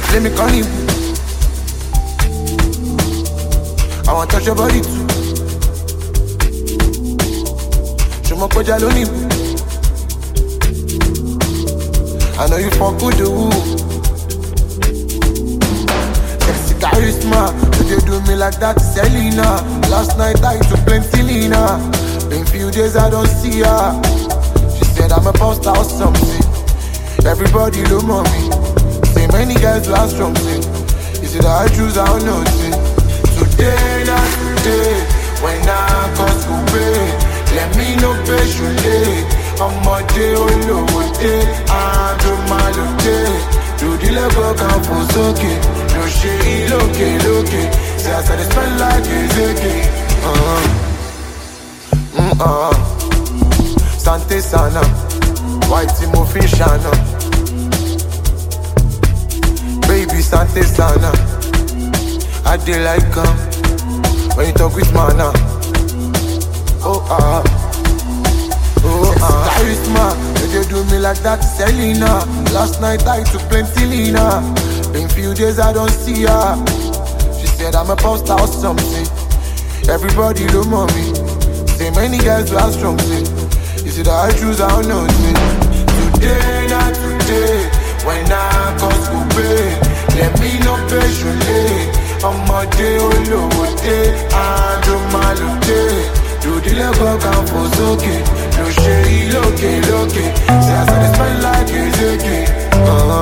let me call you. I want to touch your body too. Show my koja lonely. I know you fuck good too. Sexy charisma, but you do me like that, Selena. Last night I took plenty Lena. Been few days I don't see her. She said I'm a poster or something. Everybody look on me. Say many guys last strong thing. Is it I choose I don't know thing. Today, not today. When I got to pay, let me know patiently. I'm a day all over day. I do my day. Do the level come for soaking. No shade, look. Say I said it smell like it's okay. Sante Sana, White Timo Fishana. Baby Sante Sana, I dey like when you talk with mana. Charisma, you do me like that, Selena. Last night I took plenty Lena. Been few days I don't see her. She said I'm a poster or something. Everybody look on me. Say many guys last strong thing. Is it I choose I don't know thing. Today, not today. When I got to pay, let me know patiently. I'm a day all over day. I do my day. Do the level come for okay. No shade, look. Say I said it smell like it's okay.